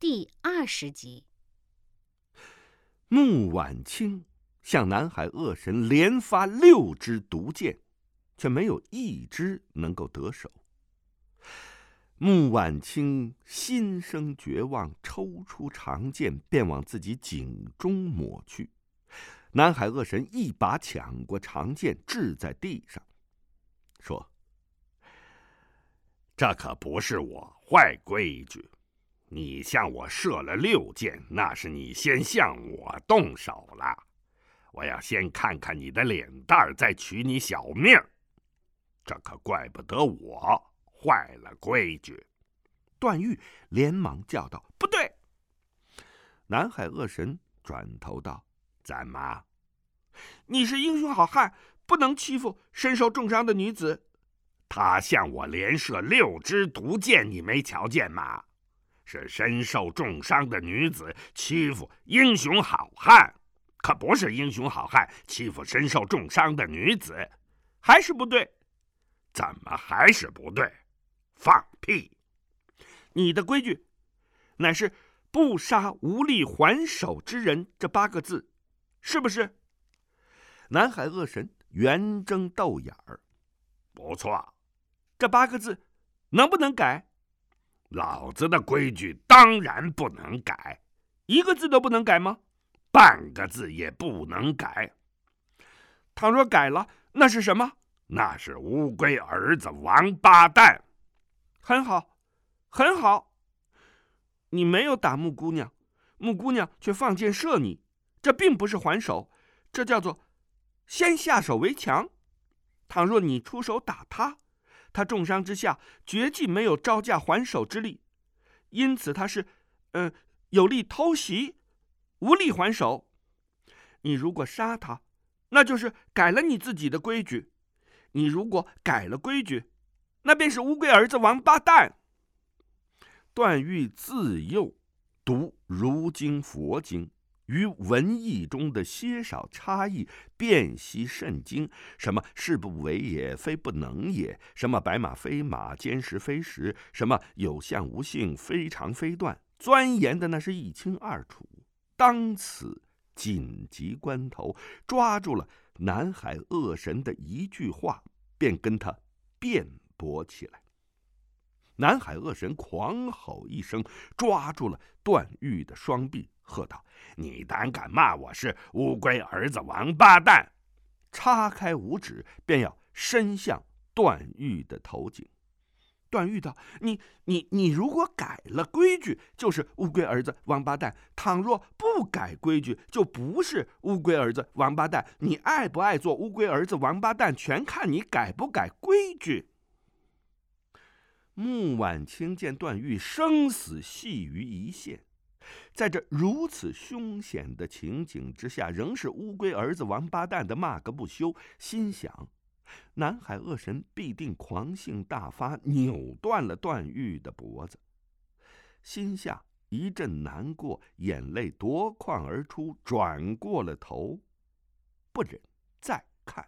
第20集。 穆婉清向南海恶神连发6支毒箭，却没有1支能够得手。穆婉清心生绝望，抽出长剑便往自己颈中抹去。南海恶神一把抢过长剑，掷在地上，说：“ 这可不是我坏规矩，你向我射了6箭，那是你先向我动手了。我要先看看你的脸蛋，再取你小命。这可怪不得我坏了规矩。” 段誉连忙叫道：“不对！”南海恶神转头道：“ 怎么？ 你是英雄好汉，不能欺负身受重伤的女子。” 他向我连射6支毒箭，你没瞧见吗？是身受重伤的女子欺负英雄好汉，可不是英雄好汉欺负身受重伤的女子。 还是不对？ 怎么还是不对？放屁！ 你的规矩乃是不杀无力还手之人这8个字，是不是？南海恶神圆睁豆眼儿。 不错。 这8个字能不能改？ 老子的规矩当然不能改。 1个字都不能改吗？ 半个字也不能改。 倘若改了，那是什么？ 那是乌龟儿子王八蛋。 很好，很好。你没有打穆姑娘，穆姑娘却放箭射你，这并不是还手，这叫做先下手为强。倘若你出手打他，他重伤之下绝技没有招架还手之力，因此他是有力偷袭，无力还手。你如果杀他，那就是改了你自己的规矩。你如果改了规矩，那便是乌龟儿子王八蛋。段誉自幼读儒经佛经，于文艺中的些少差异辨析甚精，什么事不为也，非不能也，什么白马非马，坚实非实，什么有象无性，非长非断，钻研的那是一清二楚。当此紧急关头，抓住了南海恶神的一句话，便跟他辩驳起来。南海恶神狂吼一声，抓住了段誉的双臂，喝道：“ 你胆敢骂我是乌龟儿子王八蛋！” 叉开五指，便要伸向段誉的头颈。段誉道：“你如果改了规矩，就是乌龟儿子王八蛋；倘若不改规矩，就不是乌龟儿子王八蛋。你爱不爱做乌龟儿子王八蛋，全看你改不改规矩。”穆婉清见段誉生死系于一线，在这如此凶险的情景之下，仍是乌龟儿子王八蛋的骂个不休，心想南海恶神必定狂性大发，扭断了段誉的脖子。心下一阵难过，眼泪夺眶而出，转过了头，不忍再看。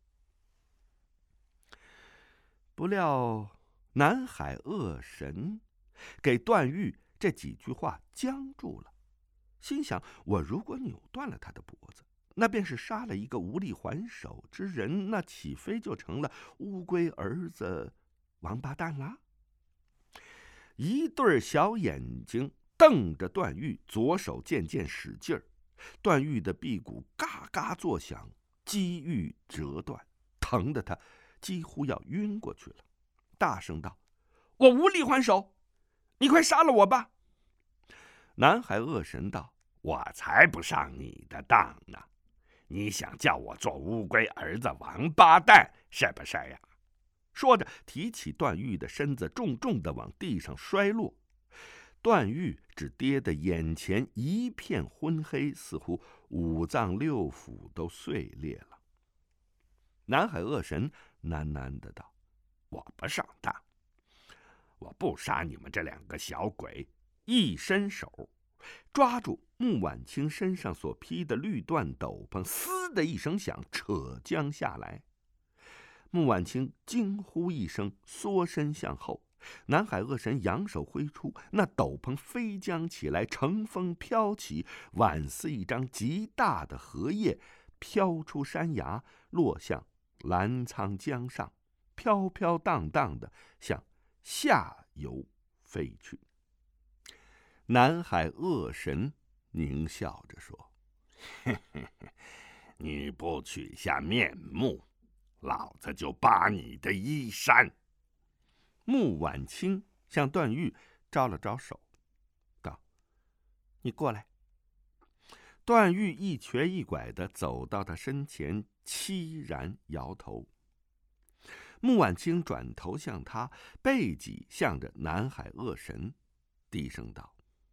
不料南海恶神给段誉这几句话僵住了，心想：我如果扭断了他的脖子，那便是杀了一个无力还手之人，那岂非就成了乌龟儿子王八蛋啦？一对小眼睛瞪着段誉，左手渐渐使劲儿，段誉的臂骨嘎嘎作响，肌肉折断，疼得他几乎要晕过去了。大声道：“我无力还手，你快杀了我吧！”南海恶神道：“ 我才不上你的当呢！你想叫我做乌龟儿子王八蛋，是不是呀？” 说着提起段誉的身子，重重地往地上摔落。段誉只跌得眼前一片昏黑，似乎5脏6腑都碎裂了。南海恶神喃喃的道：“ 我不上当，我不杀你们这2个小鬼。” 一伸手抓住穆婉清身上所披的绿缎斗篷，嘶的一声响，扯将下来。穆婉清惊呼一声，缩身向后， 南海恶神扬手挥出，那斗篷飞将起来，乘风飘起，宛似一张极大的荷叶，飘出山崖，落向澜沧江上，飘飘荡荡的向下游飞去。南海恶神狞笑着说：“ 你不取下面目，老子就扒你的衣衫。” 穆婉清向段誉招了招手，道：“你过来。”段誉一瘸一拐地走到他身前，凄然摇头。穆婉清转头向他，背脊向着南海恶神，低声道：“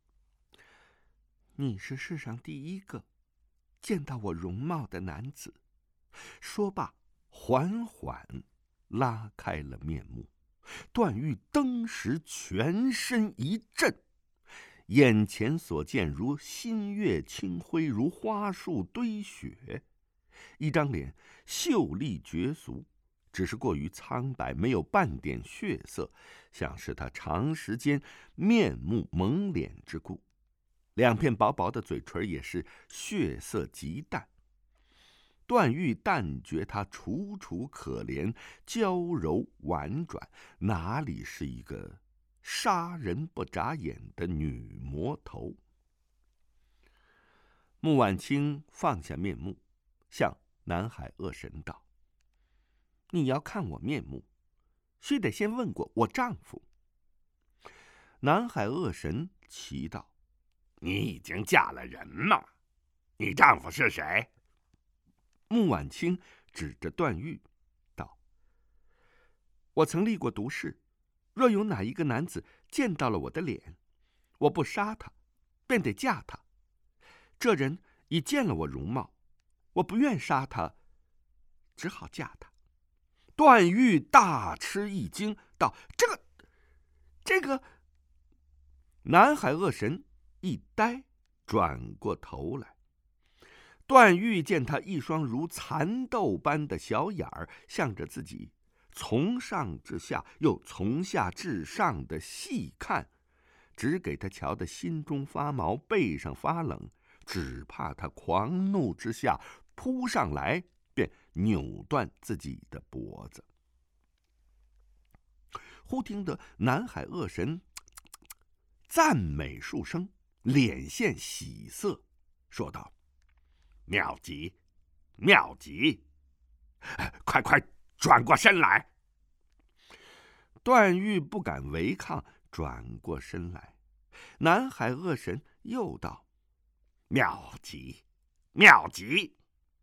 你是世上第一个见到我容貌的男子。”说罢，缓缓拉开了面目。段誉登时全身一震，眼前所见如新月清辉，如花树堆雪。一张脸秀丽绝俗，只是过于苍白，没有半点血色，像是他长时间面目蒙脸之故。两片薄薄的嘴唇也是血色极淡。段誉但觉他楚楚可怜，娇柔婉转，哪里是一个杀人不眨眼的女魔头？穆婉清放下面目，向南海恶神道：“你要看我面目，须得先问过我丈夫。”南海恶神奇道：“ 你已经嫁了人吗？你丈夫是谁？” 穆婉清指着段誉道：“我曾立过毒誓，若有哪一个男子见到了我的脸，我不杀他，便得嫁他。这人已见了我容貌，我不愿杀他，只好嫁他。”段誉大吃一惊，道：“这个……”南海恶神一呆，转过头来。段誉见他一双如蚕豆般的小眼儿向着自己，从上至下又从下至上的细看，只给他瞧得心中发毛，背上发冷，只怕他狂怒之下扑上来，便扭断自己的脖子。忽听得南海恶神赞美数声，脸现喜色，说道：“ 妙极，妙极！快转过身来！” 段誉不敢违抗，转过身来。南海恶神又道：“ 妙极，妙极！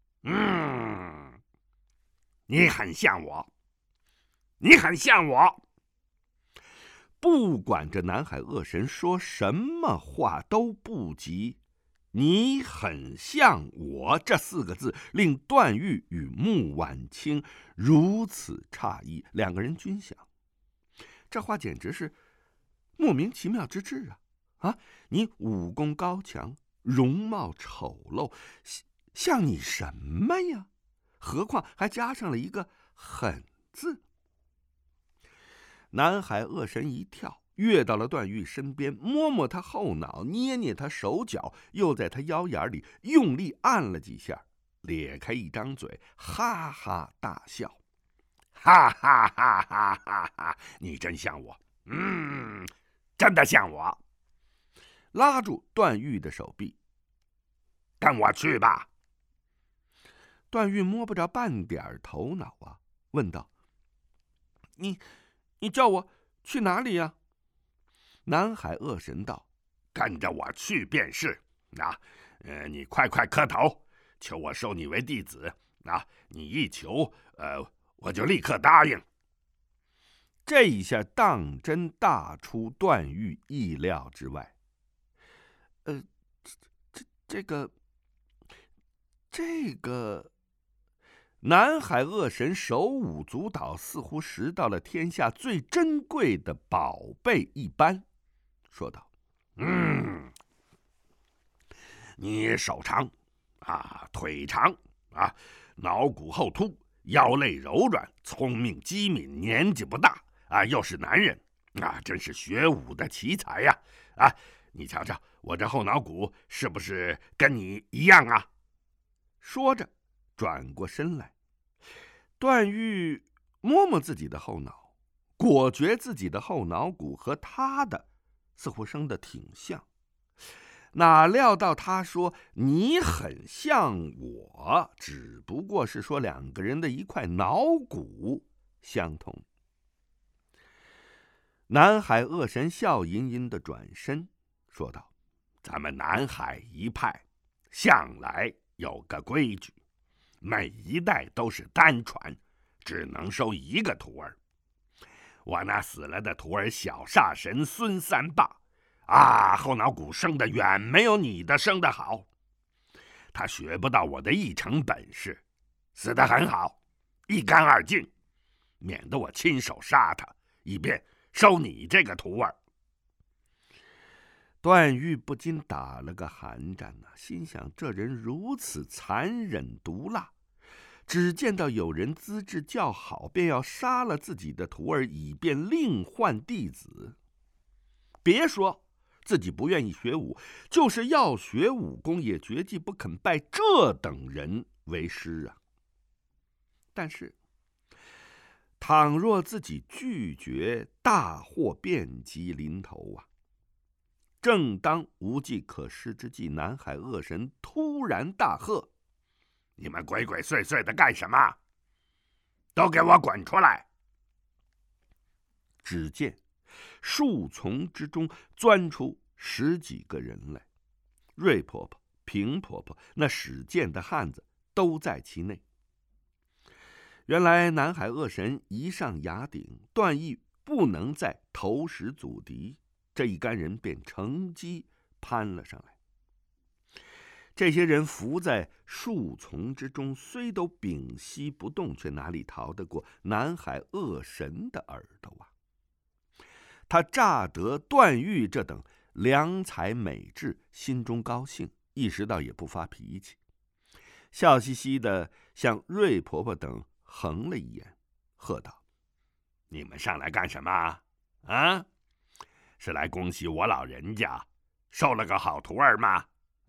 你很像我，你很像我。” 不管这南海恶神说什么话，都不及“你很像我”这4个字，令段誉与穆婉清如此诧异。两个人均想，这话简直是莫名其妙之至啊！你武功高强，容貌丑陋，像你什么呀？何况还加上了一个“狠”字。南海恶神一跳，跃到了段誉身边，摸摸他后脑，捏捏他手脚，又在他腰眼里用力按了几下，咧开一张嘴，哈哈大笑：“ 哈哈哈哈哈哈！你真像我，真的像我。” 拉住段誉的手臂：“ 跟我去吧。” 段誉摸不着半点头脑啊，问道：“你叫我去哪里呀？”南海恶神道：“ 跟着我去便是。你快磕头，求我收你为弟子。你一求，我就立刻答应。” 这一下当真大出段誉意料之外。这个。南海恶神手舞足蹈，似乎拾到了天下最珍贵的宝贝一般，说道：“ 你手长腿长脑骨后凸，腰肋柔软，聪明机敏，年纪不大又是男人， 真是学武的奇才呀！你瞧瞧，我这后脑骨是不是跟你一样啊？ 说着，转过身来，段誉摸摸自己的后脑，果觉自己的后脑骨和他的似乎生得挺像。哪料到他说你很像我，只不过是说两个人的一块脑骨相同。南海恶神笑吟吟地转身说道： 咱们南海一派向来有个规矩，每一代都是单传，只能收一个徒儿。我那死了的徒儿小煞神孙三霸后脑骨生的远没有你的生的好，他学不到我的一成本事，死得很好，一干二净，免得我亲手杀他，以便收你这个徒儿。 段誉不禁打了个寒战心想这人如此残忍毒辣，只见到有人资质较好，便要杀了自己的徒儿，以便另换弟子。别说自己不愿意学武，就是要学武功，也绝计不肯拜这等人为师啊。但是倘若自己拒绝，大祸遍及临头啊！正当无计可施之际，南海恶神突然大喝： 你们鬼鬼祟祟的干什么？都给我滚出来！ 只见树丛之中钻出10几个人来，瑞婆婆、平婆婆那使剑的汉子都在其内。原来南海恶神一上崖顶，段誉不能再投石阻敌，这一干人便乘机攀了上来。这些人伏在树丛之中，虽都屏息不动，却哪里逃得过南海恶神的耳朵啊！他乍得段誉这等良才美质，心中高兴，意识到也不发脾气，笑嘻嘻的向瑞婆婆等横了一眼，喝道： 你们上来干什么是来恭喜我老人家收了个好徒儿吗？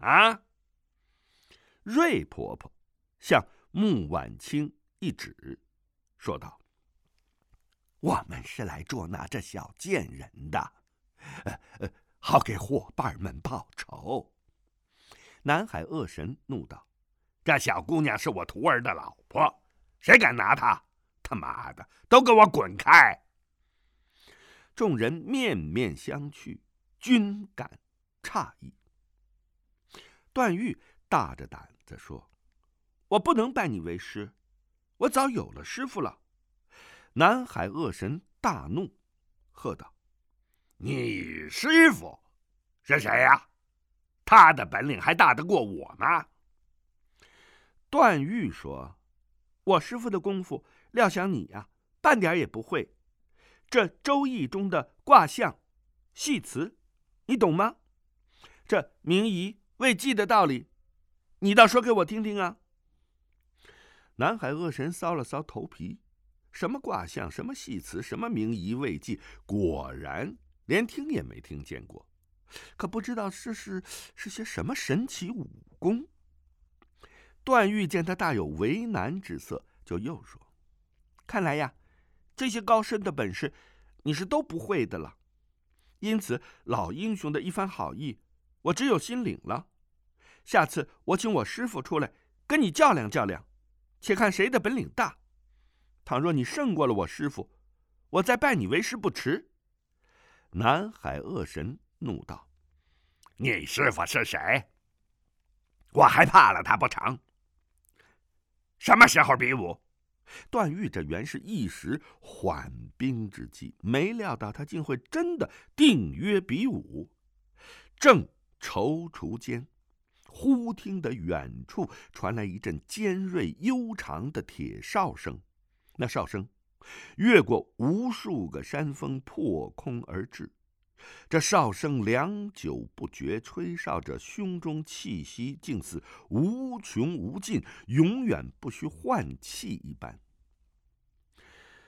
瑞婆婆向穆婉清一指，说道：我们是来捉拿这小贱人的，好给伙伴们报仇。南海恶神怒道： 这小姑娘是我徒儿的老婆，谁敢拿她？他妈的，都给我滚开！ 众人面面相觑，均感诧异。段誉大着胆子说：我不能拜你为师，我早有了师傅了。南海恶神大怒，喝道： 你师傅是谁呀？他的本领还大得过我吗？ 段誉说：我师傅的功夫，料想你半点也不会。这周易中的卦象、系辞，你懂吗？这明夷未济的道理，你倒说给我听听啊！南海恶神搔了搔头皮，什么卦象，什么系辞，什么明夷未济，果然连听也没听见过，可不知道是些什么神奇武功。段誉见他大有为难之色，就又说：看来这些高深的本事你是都不会的了，因此老英雄的一番好意，我只有心领了。下次我请我师傅出来跟你较量较量，且看谁的本领大。倘若你胜过了我师傅，我再拜你为师不迟。南海恶神怒道： 你师傅是谁？我还怕了他不成？什么时候比武？ 段誉这原是一时缓兵之计，没料到他竟会真的定约比武。正踌躇间，忽听得远处传来一阵尖锐悠长的铁哨声，那哨声越过无数个山峰，破空而至。这哨声良久不绝，吹哨者胸中气息竟似无穷无尽，永远不需换气一般。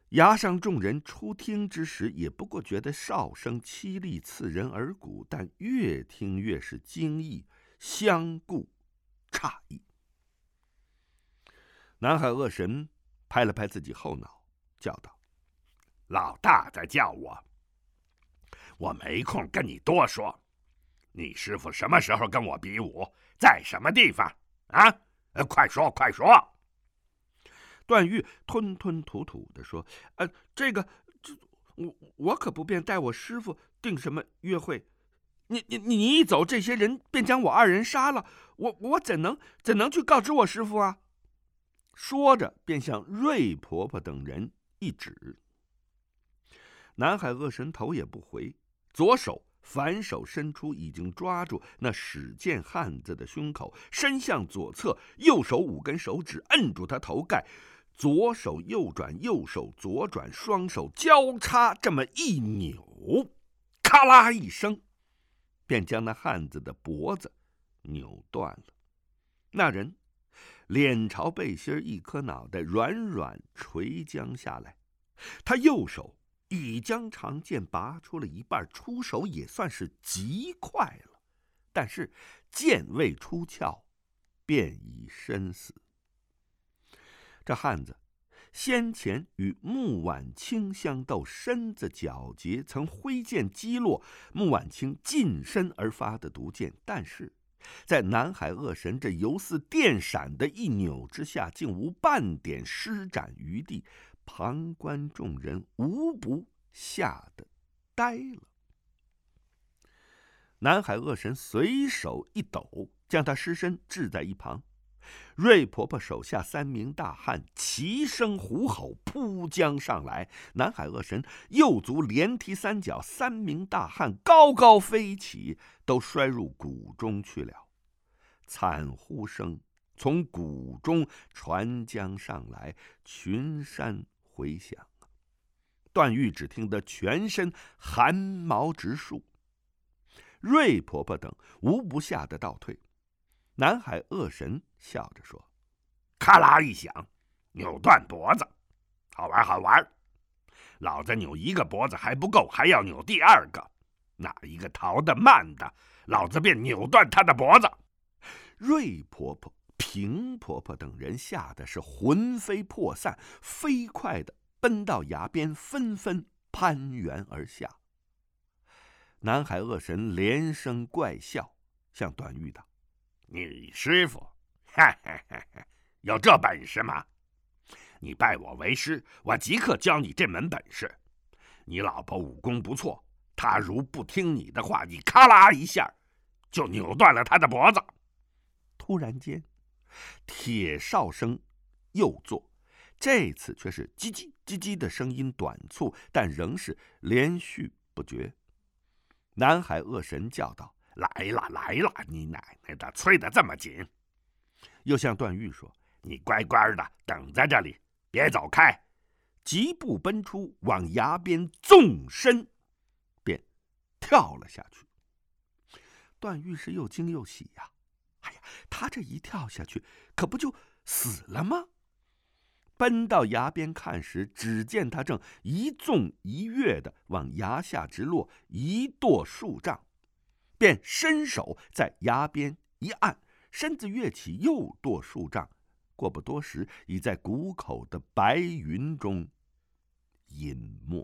衙上众人初听之时，也不过觉得哨声凄厉，刺人耳骨，但越听越是惊异，相顾诧异。南海恶神拍了拍自己后脑，叫道：“ 老大在叫我，我没空跟你多说。你师傅什么时候跟我比武，在什么地方啊？快说，快说！” 段誉吞吞吐吐地说：“我可不便带我师傅定什么约会。你一走，这些人便将我二人杀了，我怎能去告知我师傅啊？”说着，便向瑞婆婆等人一指。南海恶神头也不回，左手反手伸出，已经抓住那使剑汉子的胸口，伸向左侧，右手5根手指摁住他头盖，左手右转，右手左转，双手交叉，这么一扭，咔啦一声，便将那汉子的脖子扭断了。那人脸朝背心，一颗脑袋软软垂将下来，他右手已将长剑拔出了一半，出手也算是极快了，但是剑未出鞘，便已身死。这汉子先前与穆婉清相斗，身子矫捷，曾挥剑击落穆婉清近身而发的毒箭，但是在南海恶神这犹似电闪的一扭之下，竟无半点施展余地，旁观众人无不吓得呆了。南海恶神随手一抖，将他尸身置在一旁。瑞婆婆手下3名大汉齐声虎吼，扑将上来。南海恶神右足连踢3脚，3名大汉高高飞起，都摔入谷中去了。惨呼声从谷中传将上来，群山回响。段誉只听得全身寒毛直竖，瑞婆婆等无不吓得倒退。南海恶神笑着说：“ 咔啦一响，扭断脖子，好玩好玩。老子扭1个脖子还不够，还要扭第2个。哪一个逃得慢的，老子便扭断他的脖子。” 瑞婆婆、平婆婆等人吓得是魂飞魄散，飞快地奔到崖边，纷纷攀援而下。南海恶神连声怪笑，向段誉道：“ 你师傅，有这本事吗？你拜我为师，我即刻教你这门本事。你老婆武功不错，她如不听你的话，你咔啦一下就扭断了她的脖子。” 突然间，铁哨声又作，这次却是叽叽叽叽的声音，短促，但仍是连续不绝。南海恶神叫道：“ 来了来了，你奶奶的，催得这么紧！” 又向段誉说：“ 你乖乖的等在这里，别走开。” 疾步奔出，往崖边纵身便跳了下去。段誉是又惊又喜呀！哎呀，他这一跳下去，可不就死了吗？奔到崖边看时，只见他正一纵一跃的往崖下直落，1跺数丈，便伸手在崖边一按，身子跃起，又跺数丈，过不多时，已在谷口的白云中隐没。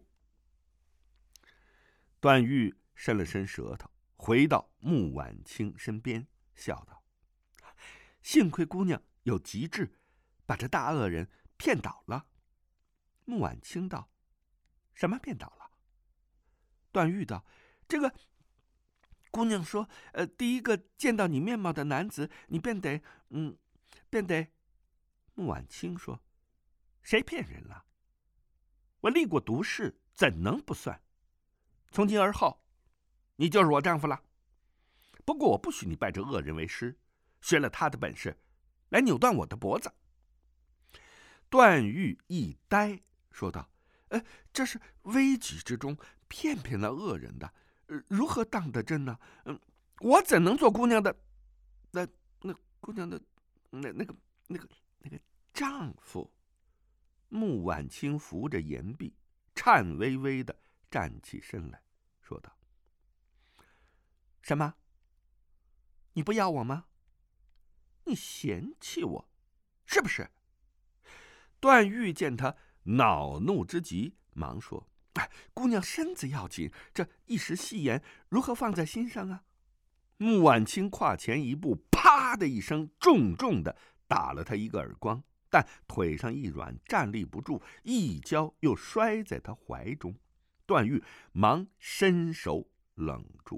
段誉伸了伸舌头，回到穆婉清身边，笑道：“幸亏姑娘有极智，把这大恶人骗倒了。”穆婉清道：“什么骗倒了？”段誉道：“这个姑娘说，第一个见到你面貌的男子，你便得。”穆婉清说：“谁骗人了？我立过毒誓，怎能不算？从今而后，你就是我丈夫了。不过我不许你拜这恶人为师，学了他的本事，来扭断我的脖子。”段誉一呆，说道：“这是危急之中骗那恶人的，如何当得真呢？我怎能做姑娘的那姑娘的那个丈夫？” 穆婉清扶着岩壁，颤巍巍地站起身来，说道：“什么？你不要我吗？你嫌弃我，是不是？”段誉见他恼怒之极，忙说：“姑娘身子要紧，这一时戏言如何放在心上啊？”穆婉清跨前一步，啪的一声，重重的打了他一个耳光，但腿上一软，站立不住，一跤又摔在他怀中。段誉忙伸手冷住。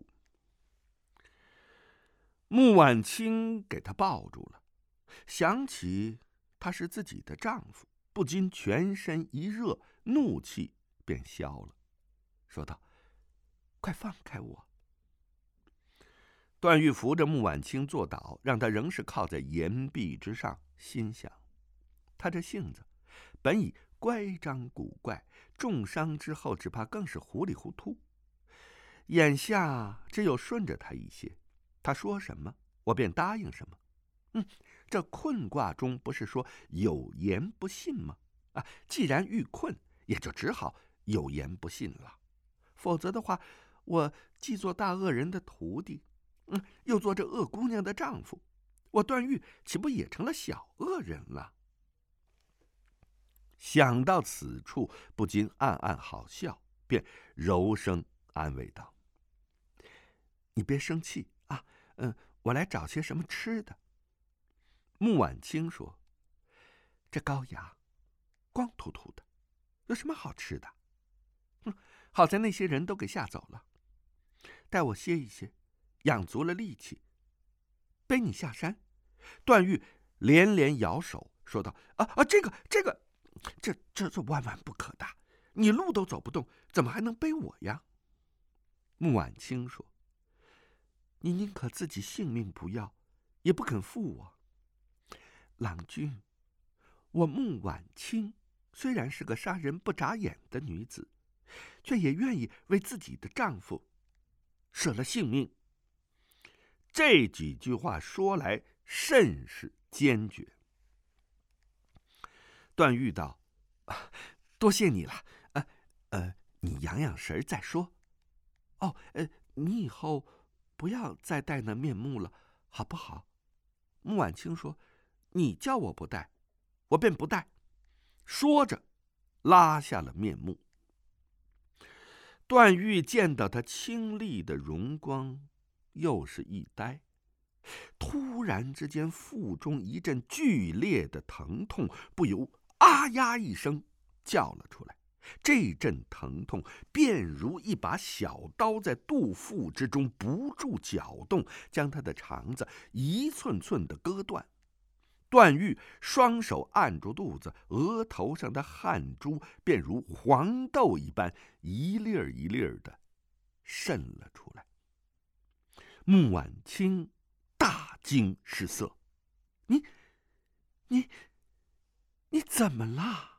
穆婉清给他抱住了，想起他是自己的丈夫，不禁全身一热，怒气便消了，说道：“快放开我！”段誉扶着穆婉清坐倒，让他仍是靠在岩壁之上，心想：他这性子本已乖张古怪，重伤之后只怕更是糊里糊涂。眼下只有顺着他一些，他说什么我便答应什么。这困卦中不是说有言不信吗？既然遇困，也就只好有言不信了。否则的话，我既做大恶人的徒弟，又做这恶姑娘的丈夫，我段誉岂不也成了小恶人了？想到此处，不禁暗暗好笑，便柔声安慰道：“你别生气啊，我来找些什么吃的。”穆婉清说：“这高衙光秃秃的，有什么好吃的？好在那些人都给吓走了，待我歇一歇，养足了力气，背你下山。”段誉连连摇手，说道：“这万万不可的！你路都走不动，怎么还能背我呀？”穆婉清说：“你宁可自己性命不要，也不肯负我。郎君，我穆婉清虽然是个杀人不眨眼的女子，却也愿意为自己的丈夫舍了性命。”这几句话说来甚是坚决。段誉道：“多谢你了，你养养神再说。你以后不要再戴那面目了，好不好？”穆婉清说：“你叫我不戴，我便不戴。”说着，拉下了面目。段誉见到他清丽的容光，又是一呆，突然之间腹中一阵剧烈的疼痛，不由啊呀一声叫了出来。这阵疼痛便如一把小刀在肚腹之中不住搅动，将他的肠子一寸寸的割断。段誉双手按住肚子，额头上的汗珠便如黄豆一般一粒儿一粒儿的渗了出来。穆婉清大惊失色：“你怎么了？”